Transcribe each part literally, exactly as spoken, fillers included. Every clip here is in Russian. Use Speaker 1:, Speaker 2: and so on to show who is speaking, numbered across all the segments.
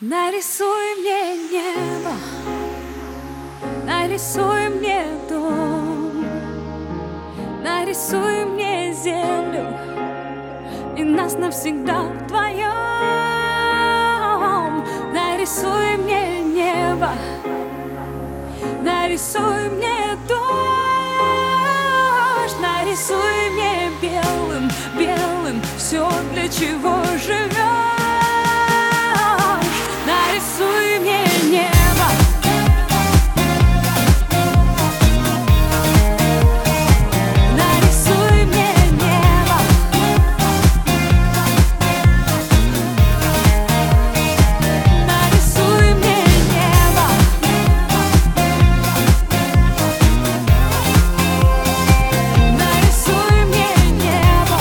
Speaker 1: Нарисуй мне небо, нарисуй мне дом, нарисуй мне землю и нас навсегда вдвоем. Нарисуй мне небо, нарисуй мне дождь, нарисуй мне белым, белым все, для чего живешь. Нарисуй мне небо, нарисуй мне небо, нарисуй мне небо, нарисуй мне небо.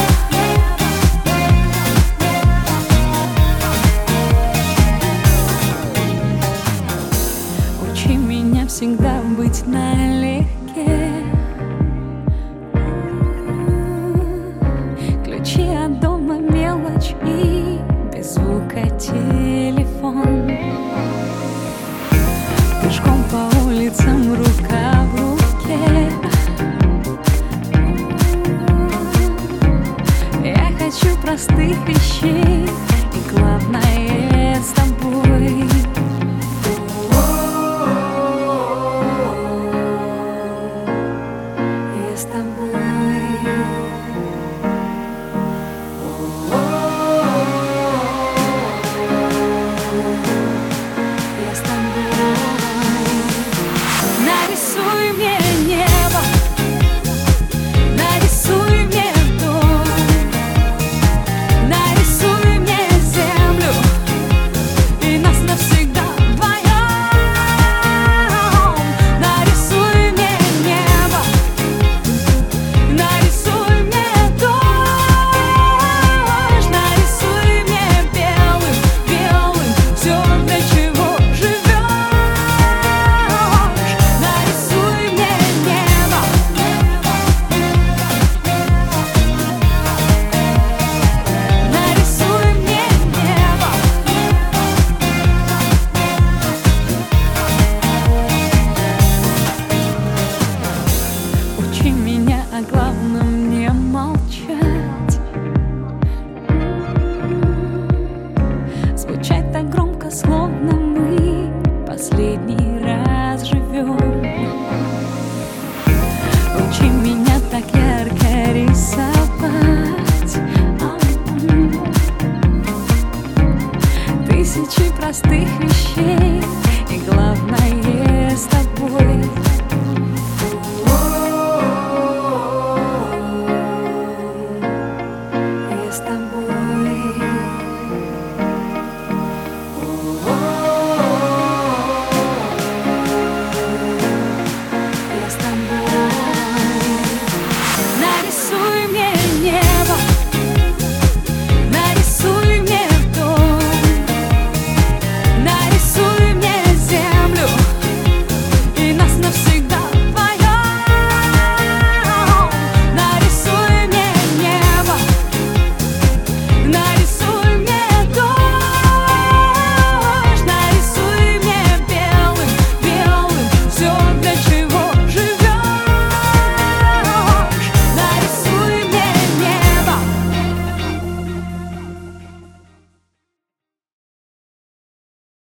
Speaker 1: Учи меня всегда быть налегке. Ключи от дома, мелочь и без звука телефон. Пешком по улицам, рука в руке. Я хочу простых вещей, и главное с тобой. Я с тобой. Я с тобой. Нарисуй мне небо, нарисуй мне дом, нарисуй мне землю и нас навсегда вдвоем. Нарисуй мне небо, нарисуй мне дождь, нарисуй мне белым, белым все, для чего живешь. Нарисуй мне небо, нарисуй мне небо. Учи меня о главном не молчать, звучать так громко, словно мы последний раз живем. Учи меня так ярко рисовать, ам. Тысячи простых вещей, и главное с тобой.